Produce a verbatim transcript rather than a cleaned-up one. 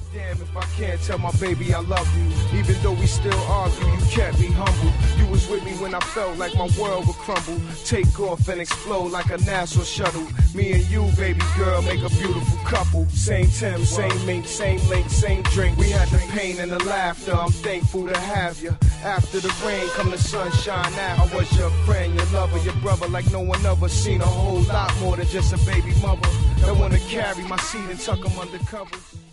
damn if I can't tell my baby I love you. Even though we still argue, you kept me humble. You was with me when I felt like my world would crumble. Take off and explode like a NASA shuttle. Me and you, baby girl, make a beautiful couple. Same Tim, same mink, same link, same drink. We had the pain and the laughter, I'm thankful to have you. After the rain come the sunshine out. I was your friend, your lover, your brother, like no one ever seen. A whole lot more than just a baby mother that wanna carry my seed and tuck them under covers.